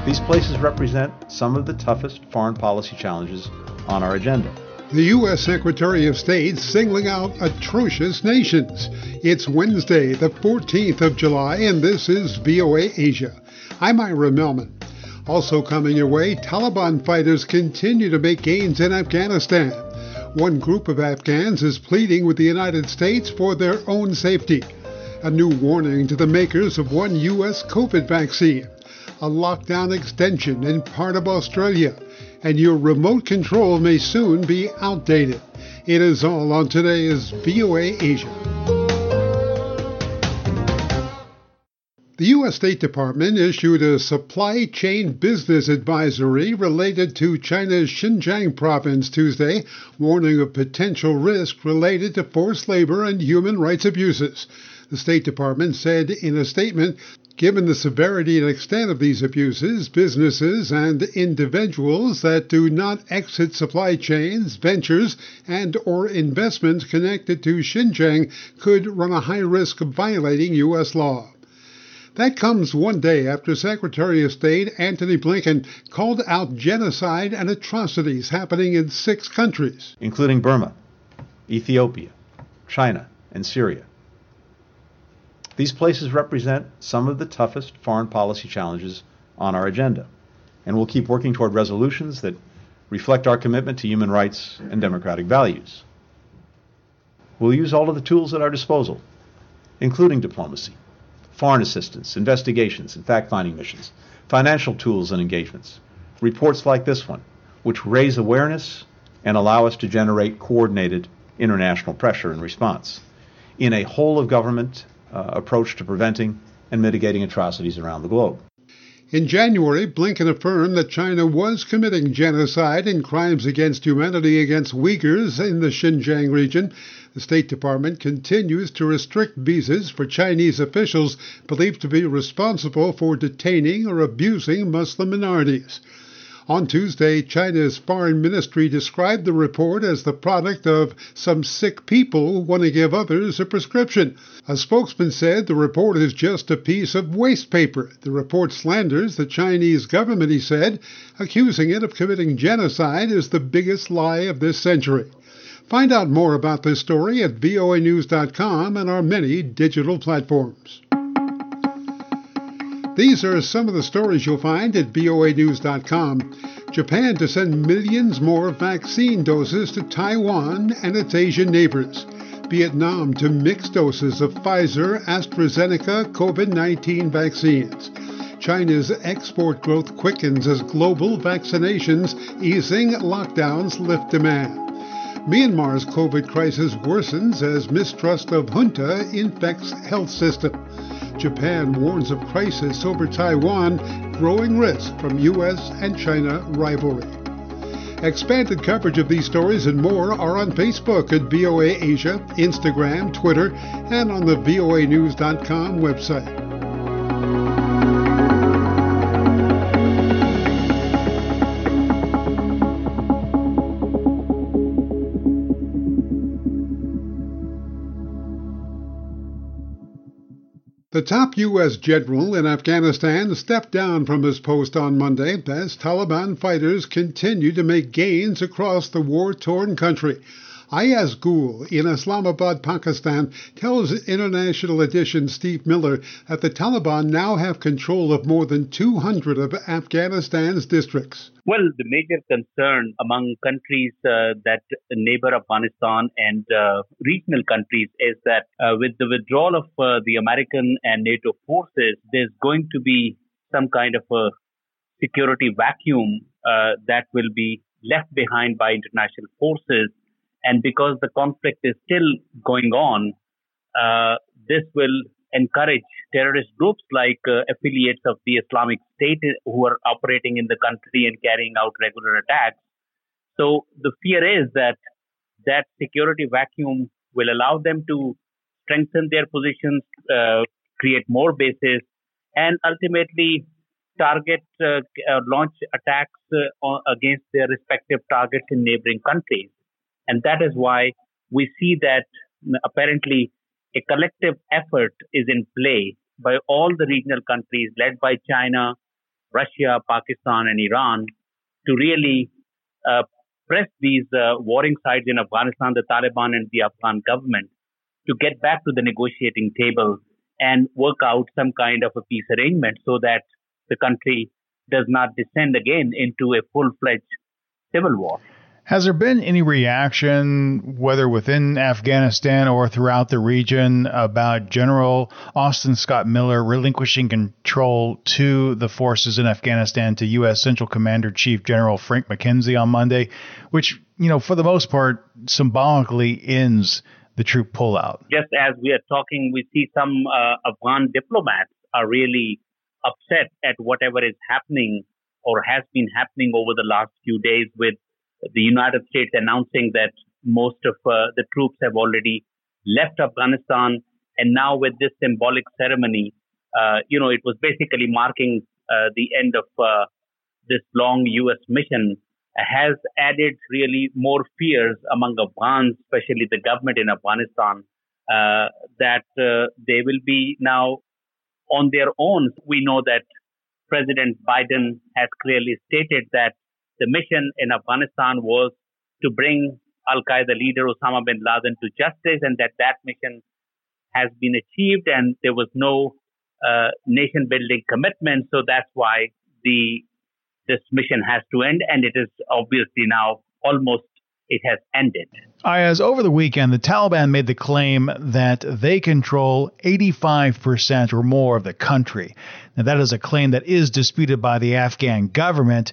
These places represent some of the toughest foreign policy challenges on our agenda. The U.S. Secretary of State singling out atrocious nations. It's Wednesday, the 14th of July, and this is VOA Asia. I'm Ira Melman. Also coming your way, Taliban fighters continue to make gains in Afghanistan. One group of Afghans is pleading with the United States for their own safety. A new warning to the makers of one U.S. COVID vaccine. A lockdown extension in part of Australia. And your remote control may soon be outdated. It is all on today's VOA Asia. The U.S. State Department issued a supply chain business advisory related to China's Xinjiang province Tuesday, warning of potential risk related to forced labor and human rights abuses. The State Department said in a statement, given the severity and extent of these abuses, businesses and individuals that do not exit supply chains, ventures, and or investments connected to Xinjiang could run a high risk of violating U.S. law. That comes one day after Secretary of State Antony Blinken called out genocide and atrocities happening in 6 countries, including Burma, Ethiopia, China, and Syria. These places represent some of the toughest foreign policy challenges on our agenda, and we'll keep working toward resolutions that reflect our commitment to human rights and democratic values. We'll use all of the tools at our disposal, including diplomacy, foreign assistance, investigations and fact-finding missions, financial tools and engagements, reports like this one, which raise awareness and allow us to generate coordinated international pressure and response in a whole-of-government approach to preventing and mitigating atrocities around the globe. In January, Blinken affirmed that China was committing genocide and crimes against humanity against Uyghurs in the Xinjiang region. The State Department continues to restrict visas for Chinese officials believed to be responsible for detaining or abusing Muslim minorities. On Tuesday, China's foreign ministry described the report as the product of some sick people who want to give others a prescription. A spokesman said the report is just a piece of waste paper. The report slanders the Chinese government, he said, accusing it of committing genocide as the biggest lie of this century. Find out more about this story at voanews.com and our many digital platforms. These are some of the stories you'll find at voanews.com. Japan to send millions more vaccine doses to Taiwan and its Asian neighbors. Vietnam to mix doses of Pfizer, AstraZeneca, COVID-19 vaccines. China's export growth quickens as global vaccinations easing lockdowns lift demand. Myanmar's COVID crisis worsens as mistrust of junta infects health system. Japan warns of crisis over Taiwan, growing risk from U.S. and China rivalry. Expanded coverage of these stories and more are on Facebook at VOA Asia, Instagram, Twitter, and on the voanews.com website. The top U.S. general in Afghanistan stepped down from his post on Monday as Taliban fighters continue to make gains across the war-torn country. Ayaz Gul in Islamabad, Pakistan, tells International Edition Steve Miller that the Taliban now have control of more than 200 of Afghanistan's districts. Well, the major concern among countries that neighbor Afghanistan and regional countries is that with the withdrawal of the American and NATO forces, there's going to be some kind of a security vacuum that will be left behind by international forces. And because the conflict is still going on, this will encourage terrorist groups like affiliates of the Islamic State who are operating in the country and carrying out regular attacks. So the fear is that that security vacuum will allow them to strengthen their positions, create more bases, and ultimately target, launch attacks against their respective targets in neighboring countries. And that is why we see that apparently a collective effort is in play by all the regional countries led by China, Russia, Pakistan, and Iran to really press these warring sides in Afghanistan, the Taliban and the Afghan government, to get back to the negotiating table and work out some kind of a peace arrangement so that the country does not descend again into a full-fledged civil war. Has there been any reaction, whether within Afghanistan or throughout the region, about General Austin Scott Miller relinquishing control to the forces in Afghanistan to U.S. Central Commander-Chief General Frank McKenzie on Monday, which, for the most part, symbolically ends the troop pullout? Just as we are talking, we see some Afghan diplomats are really upset at whatever is happening or has been happening over the last few days, with the United States announcing that most of the troops have already left Afghanistan. And now with this symbolic ceremony, it was basically marking the end of this long U.S. mission, has added really more fears among Afghans, especially the government in Afghanistan, that they will be now on their own. We know that President Biden has clearly stated that the mission in Afghanistan was to bring Al-Qaeda leader Osama bin Laden to justice, and that mission has been achieved, and there was no nation-building commitment. So that's why this mission has to end, and it is obviously now it has ended. Ayaz, over the weekend, the Taliban made the claim that they control 85% or more of the country. Now, that is a claim that is disputed by the Afghan government.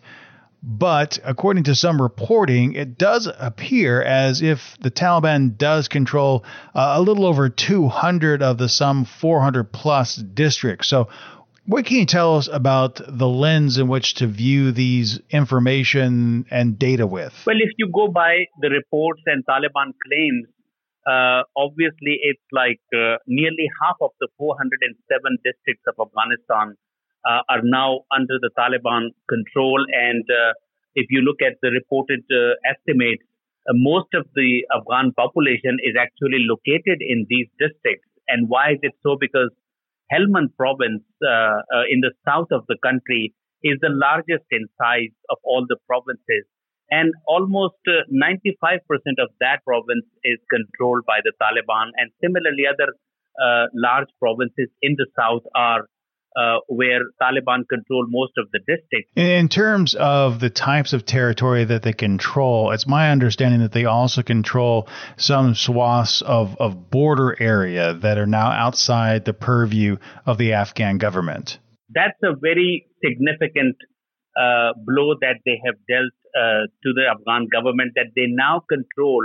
But according to some reporting, it does appear as if the Taliban does control a little over 200 of the some 400 plus districts. So what can you tell us about the lens in which to view these information and data with? Well, if you go by the reports and Taliban claims, obviously it's like nearly half of the 407 districts of Afghanistan are now under the Taliban control. And if you look at the reported estimates, most of the Afghan population is actually located in these districts. And why is it so? Because Helmand province in the south of the country is the largest in size of all the provinces. And almost 95% of that province is controlled by the Taliban. And similarly, other large provinces in the south are where Taliban control most of the districts. In terms of the types of territory that they control, it's my understanding that they also control some swaths of border area that are now outside the purview of the Afghan government. That's a very significant blow that they have dealt to the Afghan government, that they now control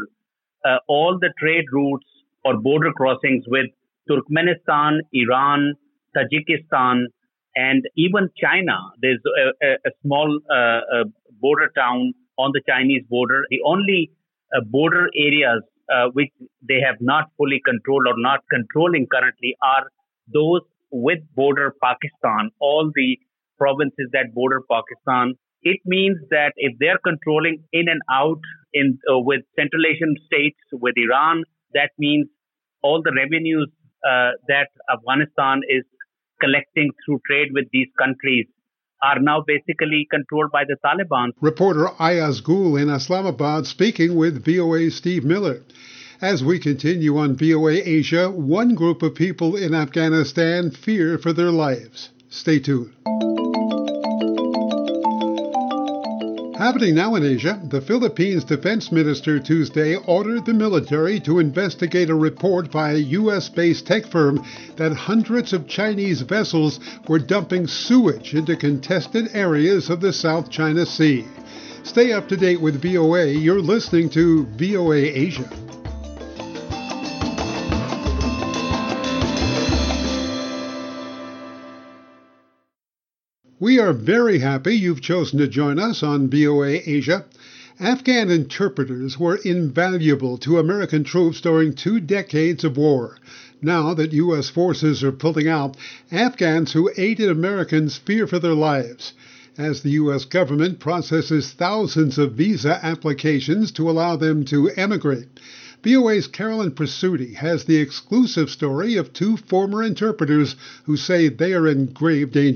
all the trade routes or border crossings with Turkmenistan, Iran, Tajikistan, and even China. There's a small border town on the Chinese border. The only border areas which they have not fully controlled or not controlling currently are those with border Pakistan, all the provinces that border Pakistan. It means that if they're controlling in and out with Central Asian states, with Iran, that means all the revenues that Afghanistan is collecting through trade with these countries are now basically controlled by the Taliban. Reporter Ayaz Gul in Islamabad speaking with VOA's Steve Miller. As we continue on VOA Asia, one group of people in Afghanistan fear for their lives. Stay tuned. Happening now in Asia, the Philippines Defense Minister Tuesday ordered the military to investigate a report by a U.S.-based tech firm that hundreds of Chinese vessels were dumping sewage into contested areas of the South China Sea. Stay up to date with VOA. You're listening to VOA Asia. We are very happy you've chosen to join us on VOA Asia. Afghan interpreters were invaluable to American troops during 2 decades of war. Now that U.S. forces are pulling out, Afghans who aided Americans fear for their lives, as the U.S. government processes thousands of visa applications to allow them to emigrate. VOA's Carolyn Presutti has the exclusive story of 2 former interpreters who say they are in grave danger.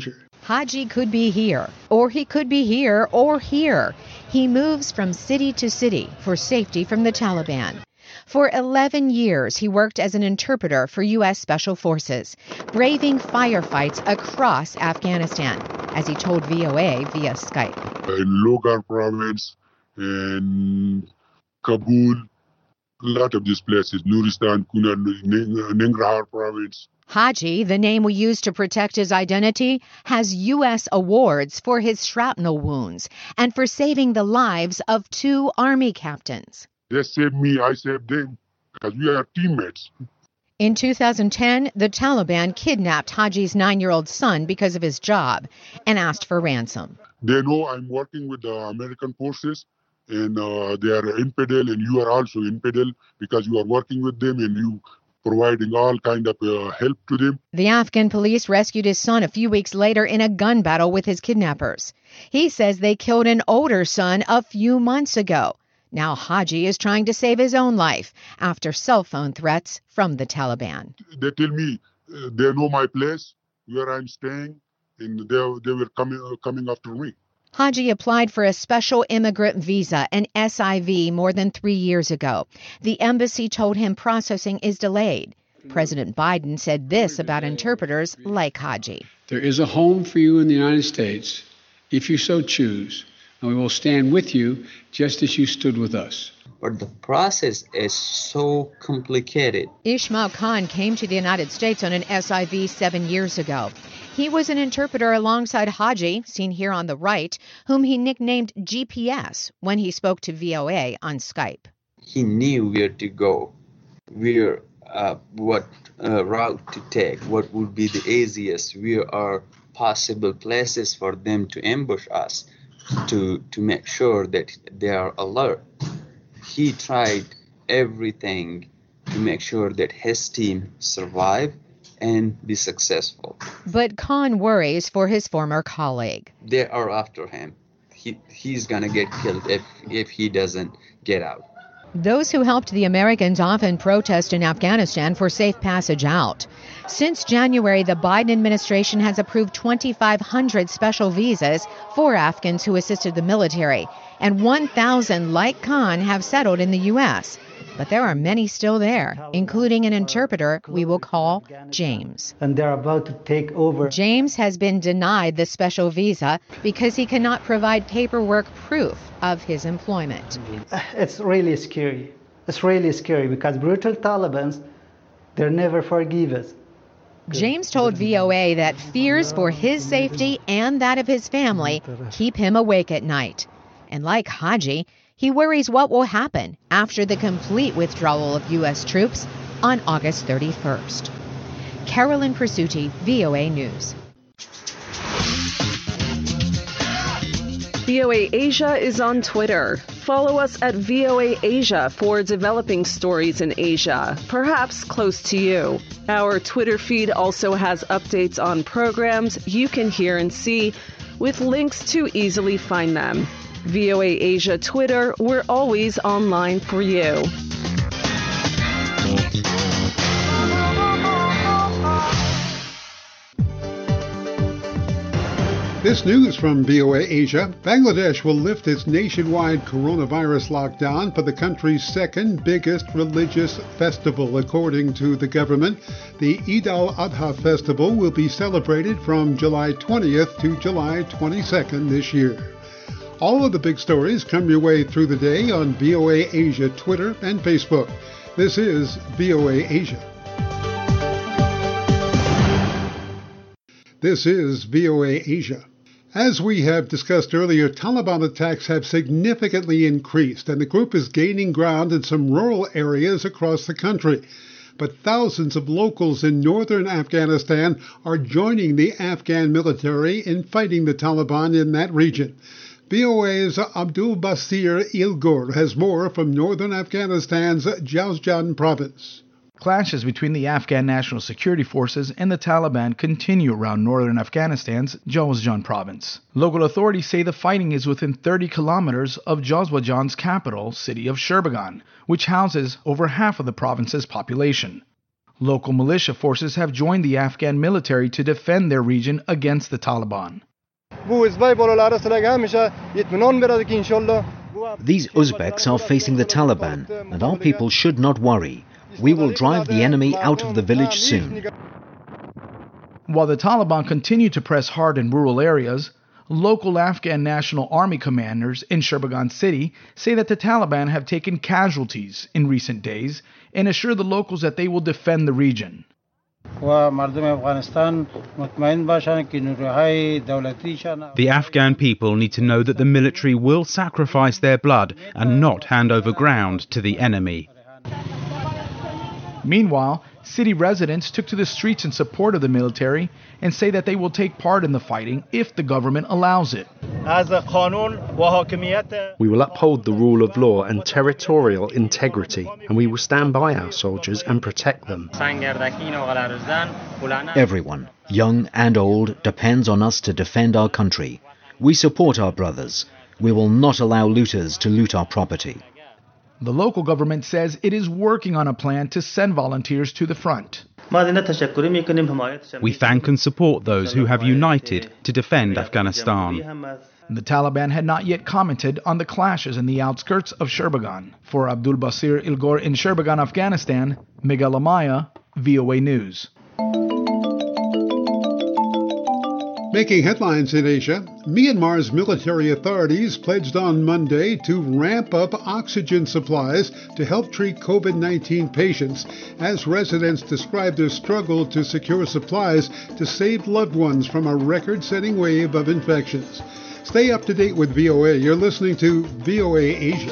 Haji could be here, or he could be here, or here. He moves from city to city for safety from the Taliban. For 11 years, he worked as an interpreter for U.S. Special Forces, braving firefights across Afghanistan, as he told VOA via Skype. In Logar province, in Kabul, a lot of these places, Nuristan, Kunar, Nangarhar province. Haji, the name we use to protect his identity, has U.S. awards for his shrapnel wounds and for saving the lives of 2 Army captains. They saved me, I saved them, because we are teammates. In 2010, the Taliban kidnapped Haji's 9-year-old son because of his job and asked for ransom. They know I'm working with the American forces, and they are infidel, and you are also infidel because you are working with them and you providing all kind of help to them. The Afghan police rescued his son a few weeks later in a gun battle with his kidnappers. He says they killed an older son a few months ago. Now Haji is trying to save his own life after cell phone threats from the Taliban. They tell me they know my place, where I'm staying, and they were coming after me. Haji applied for a special immigrant visa, an SIV, more than 3 years ago. The embassy told him processing is delayed. President Biden said this about interpreters like Haji. There is a home for you in the United States, if you so choose, and we will stand with you just as you stood with us. But the process is so complicated. Ismail Khan came to the United States on an SIV 7 years ago. He was an interpreter alongside Haji, seen here on the right, whom he nicknamed GPS when he spoke to VOA on Skype. He knew where to go, what route to take, what would be the easiest, where are possible places for them to ambush us, to make sure that they are alert. He tried everything to make sure that his team survive and be successful. But Khan worries for his former colleague. They are after him. He's going to get killed if he doesn't get out. Those who helped the Americans often protest in Afghanistan for safe passage out. Since January, the Biden administration has approved 2,500 special visas for Afghans who assisted the military, and 1,000 like Khan have settled in the U.S. But there are many still there, including an interpreter we will call James. And they're about to take over. James has been denied the special visa because he cannot provide paperwork proof of his employment. It's really scary. It's really scary because brutal Taliban, they never forgive us. James told VOA that fears for his safety and that of his family keep him awake at night. And like Haji, he worries what will happen after the complete withdrawal of U.S. troops on August 31st. Carolyn Presutti, VOA News. VOA Asia is on Twitter. Follow us at VOA Asia for developing stories in Asia, perhaps close to you. Our Twitter feed also has updates on programs you can hear and see, with links to easily find them. VOA Asia Twitter, we're always online for you. This news from VOA Asia. Bangladesh will lift its nationwide coronavirus lockdown for the country's second biggest religious festival, according to the government. The Eid al-Adha festival will be celebrated from July 20th to July 22nd this year. All of the big stories come your way through the day on VOA Asia Twitter and Facebook. This is VOA Asia. This is VOA Asia. As we have discussed earlier, Taliban attacks have significantly increased, and the group is gaining ground in some rural areas across the country. But thousands of locals in northern Afghanistan are joining the Afghan military in fighting the Taliban in that region. VOA's Abdul Basir Ilgur has more from northern Afghanistan's Jowzjan province. Clashes between the Afghan National Security Forces and the Taliban continue around northern Afghanistan's Jowzjan province. Local authorities say the fighting is within 30 kilometers of Jowzjan's capital, city of Shirbagan, which houses over half of the province's population. Local militia forces have joined the Afghan military to defend their region against the Taliban. These Uzbeks are facing the Taliban, and our people should not worry. We will drive the enemy out of the village soon. While the Taliban continue to press hard in rural areas, local Afghan National Army commanders in Shurbagan City say that the Taliban have taken casualties in recent days and assure the locals that they will defend the region. The Afghan people need to know that the military will sacrifice their blood and not hand over ground to the enemy. Meanwhile, city residents took to the streets in support of the military and say that they will take part in the fighting if the government allows it. We will uphold the rule of law and territorial integrity, and we will stand by our soldiers and protect them. Everyone, young and old, depends on us to defend our country. We support our brothers. We will not allow looters to loot our property. The local government says it is working on a plan to send volunteers to the front. We thank and support those who have united to defend Afghanistan. The Taliban had not yet commented on the clashes in the outskirts of Shurbagan. For Abdul Basir Ilgor in Shurbagan, Afghanistan, Miguel Amaya, VOA News. Making headlines in Asia, Myanmar's military authorities pledged on Monday to ramp up oxygen supplies to help treat COVID-19 patients as residents describe their struggle to secure supplies to save loved ones from a record-setting wave of infections. Stay up to date with VOA. You're listening to VOA Asia.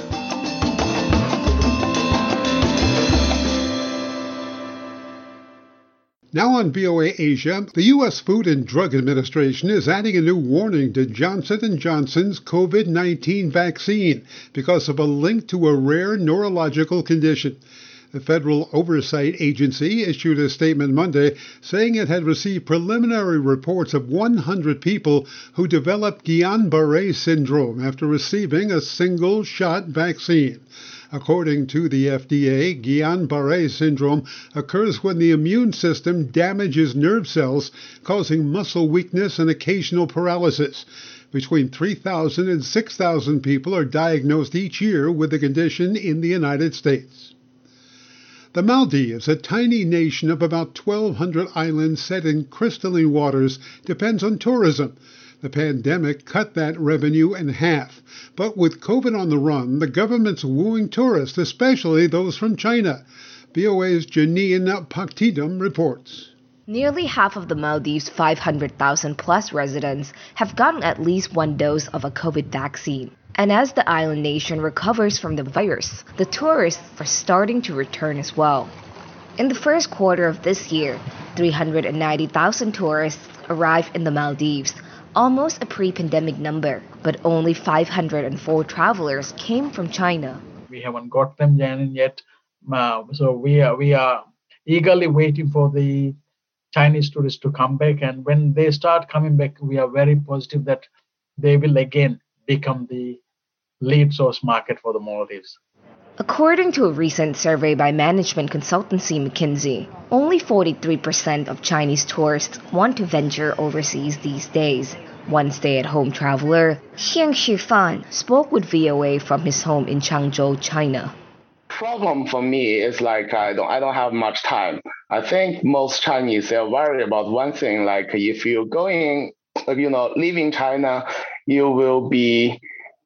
Now on VOA Asia, the U.S. Food and Drug Administration is adding a new warning to Johnson & Johnson's COVID-19 vaccine because of a link to a rare neurological condition. The Federal Oversight Agency issued a statement Monday saying it had received preliminary reports of 100 people who developed Guillain-Barré syndrome after receiving a single-shot vaccine. According to the FDA, Guillain-Barré syndrome occurs when the immune system damages nerve cells, causing muscle weakness and occasional paralysis. Between 3,000 and 6,000 people are diagnosed each year with the condition in the United States. The Maldives, a tiny nation of about 1,200 islands set in crystalline waters, depends on tourism. The pandemic cut that revenue in half. But with COVID on the run, the government's wooing tourists, especially those from China. VOA's Janine Paktidum reports. Nearly half of the Maldives' 500,000-plus residents have gotten at least one dose of a COVID vaccine. And as the island nation recovers from the virus, the tourists are starting to return as well. In the first quarter of this year, 390,000 tourists arrived in the Maldives, almost a pre-pandemic number, but only 504 travelers came from China. We haven't got them yet, so we are eagerly waiting for the Chinese tourists to come back, and when they start coming back, we are very positive that they will again become the lead source market for the Maldives. According to a recent survey by management consultancy McKinsey, only 43% of Chinese tourists want to venture overseas these days. One stay-at-home traveler, Xiang Shifan, spoke with VOA from his home in Changzhou, China. Problem for me is like I don't have much time. I think most Chinese are worried about one thing, like if you're going, leaving China, it will be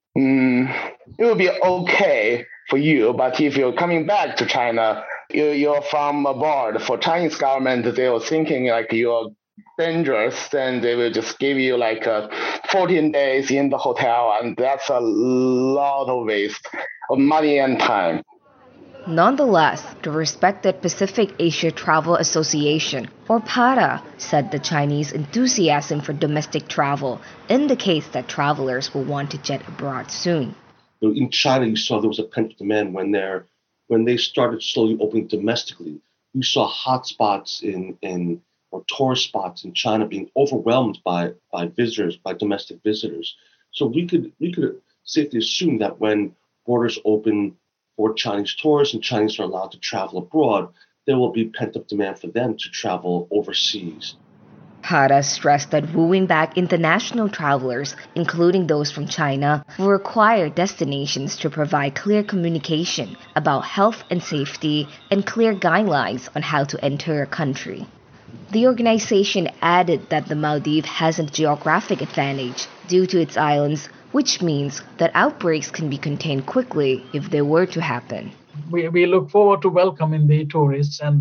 okay for you, but if you're coming back to China, you're from abroad. For Chinese government, they were thinking like you're dangerous, then they will just give you like 14 days in the hotel, and that's a lot of waste of money and time. Nonetheless, the respected Pacific Asia Travel Association, or PARA, said the Chinese enthusiasm for domestic travel indicates that travelers will want to jet abroad soon. In China, you saw there was a pent-up demand when they started slowly opening domestically. You saw hotspots or tourist spots in China being overwhelmed by visitors, by domestic visitors. So we could safely assume that when borders open for Chinese tourists and Chinese are allowed to travel abroad, there will be pent-up demand for them to travel overseas. Hara stressed that wooing back international travelers, including those from China, will require destinations to provide clear communication about health and safety and clear guidelines on how to enter a country. The organization added that the Maldives has a geographic advantage due to its islands, which means that outbreaks can be contained quickly if they were to happen. We look forward to welcoming the tourists and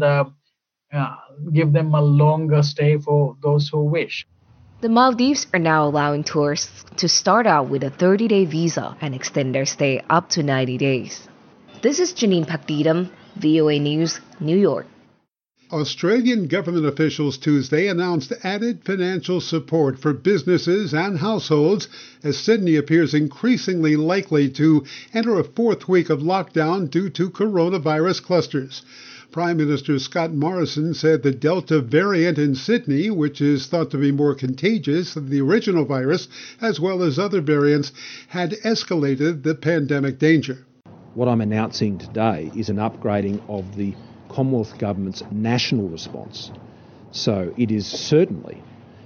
give them a longer stay for those who wish. The Maldives are now allowing tourists to start out with a 30-day visa and extend their stay up to 90 days. This is Janine Pakdidam, VOA News, New York. Australian government officials Tuesday announced added financial support for businesses and households as Sydney appears increasingly likely to enter a fourth week of lockdown due to coronavirus clusters. Prime Minister Scott Morrison said the Delta variant in Sydney, which is thought to be more contagious than the original virus, as well as other variants, had escalated the pandemic danger. What I'm announcing today is an upgrading of the Commonwealth Government's national response. So it is certainly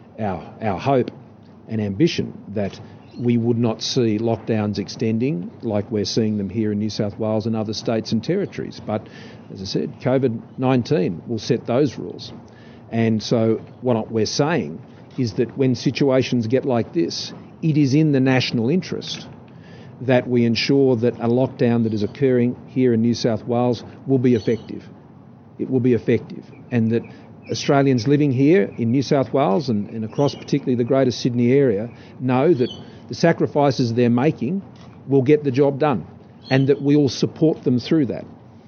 our hope and ambition that we would not see lockdowns extending like we're seeing them here in New South Wales and other states and territories. But as I said, COVID-19 will set those rules. And so what we're saying is that when situations get like this, it is in the national interest that we ensure that a lockdown that is occurring here in New South Wales will be effective. It will be effective, and that Australians living here in New South Wales and across particularly the Greater Sydney area know that the sacrifices they're making will get the job done, and that we will support them through that.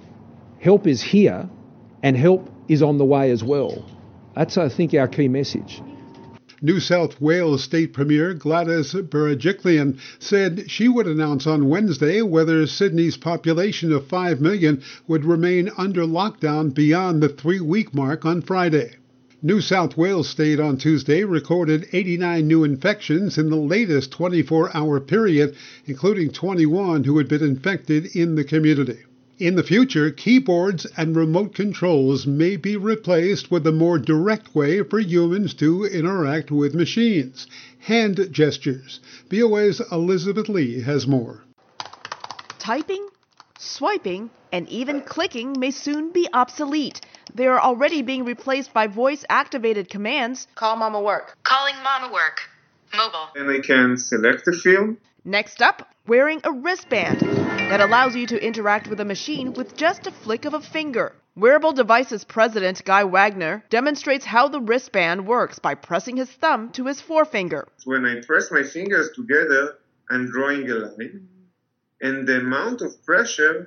Help is here, and help is on the way as well. That's, I think, our key message. New South Wales State Premier Gladys Berejiklian said she would announce on Wednesday whether Sydney's population of 5 million would remain under lockdown beyond the 3-week mark on Friday. New South Wales State on Tuesday recorded 89 new infections in the latest 24-hour period, including 21 who had been infected in the community. In the future, keyboards and remote controls may be replaced with a more direct way for humans to interact with machines. Hand gestures. VOA's Elizabeth Lee has more. Typing, swiping, and even clicking may soon be obsolete. They are already being replaced by voice-activated commands. Call Mama Work. Calling Mama Work. Mobile. And I can select a field. Next up, wearing a wristband that allows you to interact with a machine with just a flick of a finger. Wearable Devices President Guy Wagner demonstrates how the wristband works by pressing his thumb to his forefinger. When I press my fingers together, I'm drawing a line, and the amount of pressure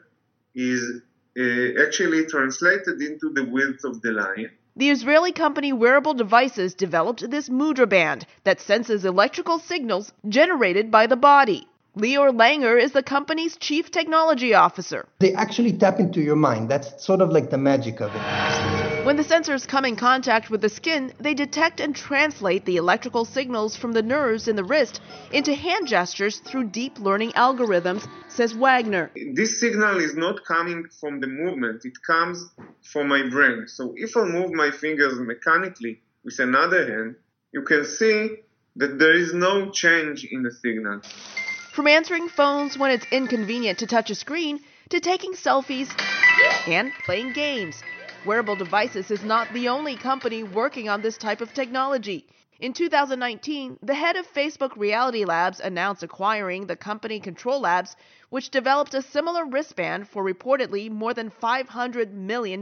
is actually translated into the width of the line. The Israeli company Wearable Devices developed this Mudra band that senses electrical signals generated by the body. Lior Langer is the company's chief technology officer. They actually tap into your mind. That's sort of like the magic of it. When the sensors come in contact with the skin, they detect and translate the electrical signals from the nerves in the wrist into hand gestures through deep learning algorithms, says Wagner. This signal is not coming from the movement, it comes from my brain. So if I move my fingers mechanically with another hand, you can see that there is no change in the signal. From answering phones when it's inconvenient to touch a screen, to taking selfies and playing games. Wearable Devices is not the only company working on this type of technology. In 2019, the head of Facebook Reality Labs announced acquiring the company Control Labs, which developed a similar wristband for reportedly more than $500 million.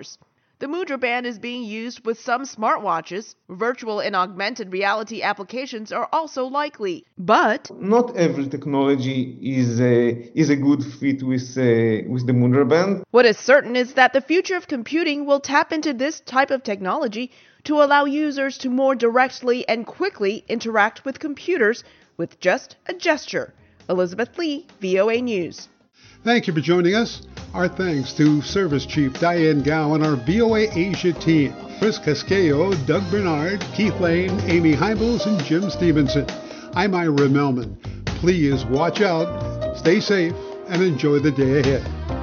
The Mudra band is being used with some smartwatches. Virtual and augmented reality applications are also likely. But not every technology is a good fit with the Mudra band. What is certain is that the future of computing will tap into this type of technology to allow users to more directly and quickly interact with computers with just a gesture. Elizabeth Lee, VOA News. Thank you for joining us. Our thanks to Service Chief Diane Gao and our VOA Asia team, Chris Casquejo, Doug Bernard, Keith Lane, Amy Heimels, and Jim Stevenson. I'm Ira Melman. Please watch out, stay safe, and enjoy the day ahead.